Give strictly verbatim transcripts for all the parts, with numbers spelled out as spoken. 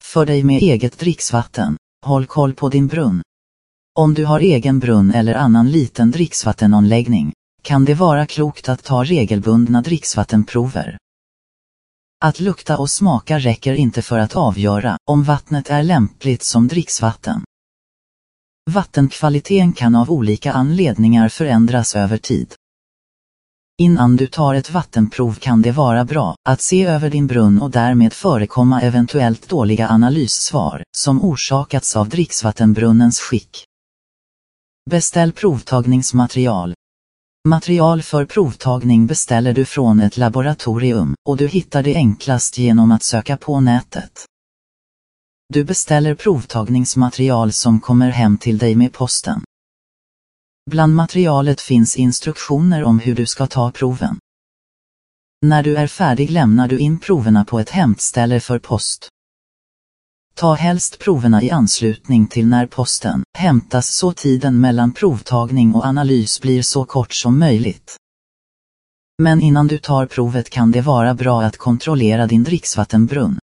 För dig med eget dricksvatten, håll koll på din brunn. Om du har egen brunn eller annan liten dricksvattenanläggning, kan det vara klokt att ta regelbundna dricksvattenprover. Att lukta och smaka räcker inte för att avgöra om vattnet är lämpligt som dricksvatten. Vattenkvaliteten kan av olika anledningar förändras över tid. Innan du tar ett vattenprov kan det vara bra att se över din brunn och därmed förekomma eventuellt dåliga analyssvar som orsakats av dricksvattenbrunnens skick. Beställ provtagningsmaterial. Material för provtagning beställer du från ett laboratorium och du hittar det enklast genom att söka på nätet. Du beställer provtagningsmaterial som kommer hem till dig med posten. Bland materialet finns instruktioner om hur du ska ta proven. När du är färdig lämnar du in proverna på ett hämtställe för post. Ta helst proverna i anslutning till när posten hämtas så tiden mellan provtagning och analys blir så kort som möjligt. Men innan du tar provet kan det vara bra att kontrollera din dricksvattenbrunn.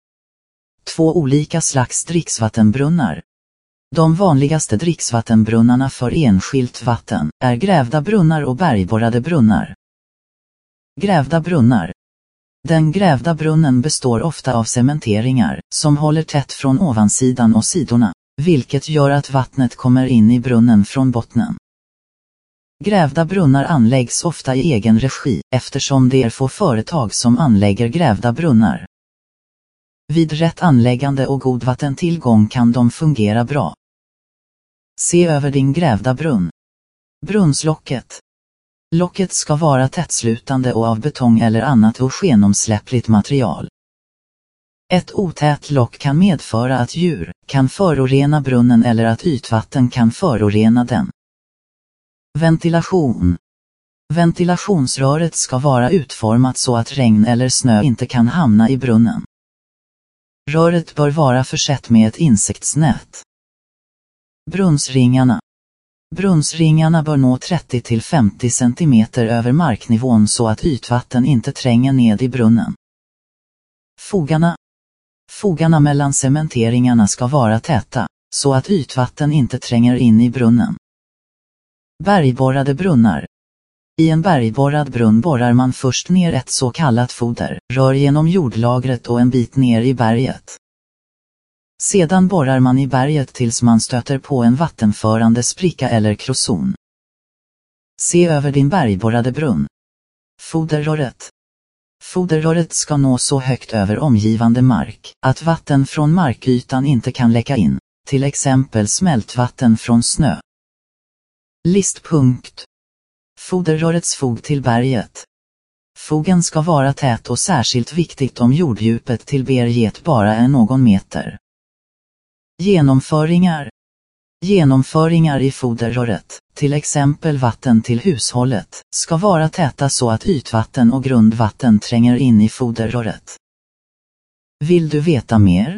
Två olika slags dricksvattenbrunnar. De vanligaste dricksvattenbrunnarna för enskilt vatten är grävda brunnar och bergborrade brunnar. Grävda brunnar. Den grävda brunnen består ofta av cementeringar som håller tätt från ovansidan och sidorna, vilket gör att vattnet kommer in i brunnen från bottnen. Grävda brunnar anläggs ofta i egen regi eftersom det är få företag som anlägger grävda brunnar. Vid rätt anläggande och god vattentillgång kan de fungera bra. Se över din grävda brunn. Brunnslocket. Locket ska vara tättslutande och av betong eller annat ogenomsläppligt material. Ett otät lock kan medföra att djur kan förorena brunnen eller att ytvatten kan förorena den. Ventilation. Ventilationsröret ska vara utformat så att regn eller snö inte kan hamna i brunnen. Röret bör vara försett med ett insektsnät. Brunnsringarna. Brunnsringarna bör nå trettio till femtio centimeter över marknivån så att ytvatten inte tränger ned i brunnen. Fogarna. Fogarna mellan cementeringarna ska vara täta, så att ytvatten inte tränger in i brunnen. Bergborrade brunnar. I en bergborrad brunn borrar man först ner ett så kallat foder, rör genom jordlagret och en bit ner i berget. Sedan borrar man i berget tills man stöter på en vattenförande spricka eller krozon. Se över din bergborrade brunn. Foderröret. Foderröret ska nå så högt över omgivande mark att vatten från markytan inte kan läcka in, till exempel smältvatten från snö. Listpunkt. Foderrörets fog till berget. Fogen ska vara tät och särskilt viktigt om jorddjupet till berget bara är någon meter. Genomföringar. Genomföringar i foderröret, till exempel vatten till hushållet, ska vara täta så att ytvatten och grundvatten tränger in i foderröret. Vill du veta mer?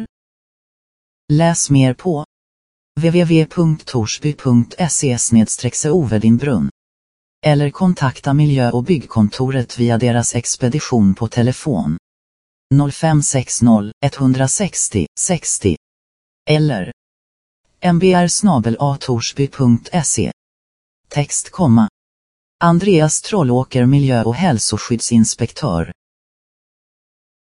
Läs mer på w w w punkt torsby punkt se slash ovedinbrunn eller kontakta miljö- och byggkontoret via deras expedition på telefon noll fem sex noll ett sex noll sextio eller m b r snabel-a torsby punkt se. Text komma. Andreas Trollåker, miljö- och hälsoskyddsinspektör,